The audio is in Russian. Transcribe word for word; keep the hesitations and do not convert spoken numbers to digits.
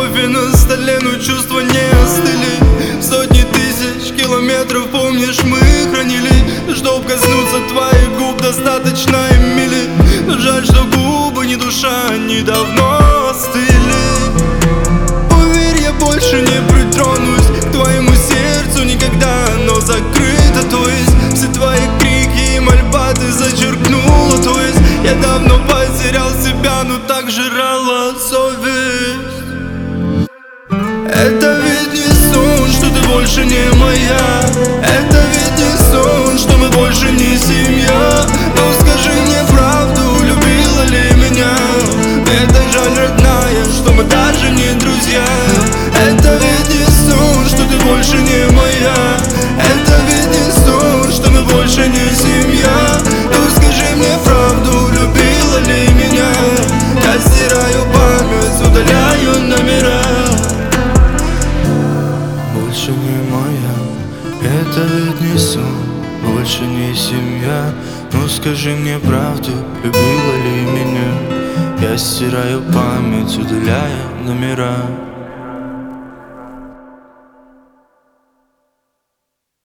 кофе на столе, но чувства не остыли. Сотни тысяч километров, помнишь, мы хранили. Чтоб коснуться твоих губ, достаточно и мили. Но жаль, что губы не душа, они давно остыли. Поверь, я больше не притронусь к твоему сердцу никогда. Оно закрыто, то есть все твои крики и мольба ты зачеркнула. То есть я давно потерял себя, но так жрала совесть. Это ведь не сон, что ты больше не моя. Это ведь не сон, что мы больше не семья. Но скажи мне правду, любила ли меня? Мне так жаль, родная, что мы даже не друзья. Это ведь не сон, что ты больше не моя. Это ведь не сон, что мы больше не семья. Но скажи мне правду, любила ли меня? Я стираю память, удаляю номера. Больше не моя, это ведь не сон, больше не семья. Ну скажи мне правду, любила ли меня? Я стираю память, удаляя номера.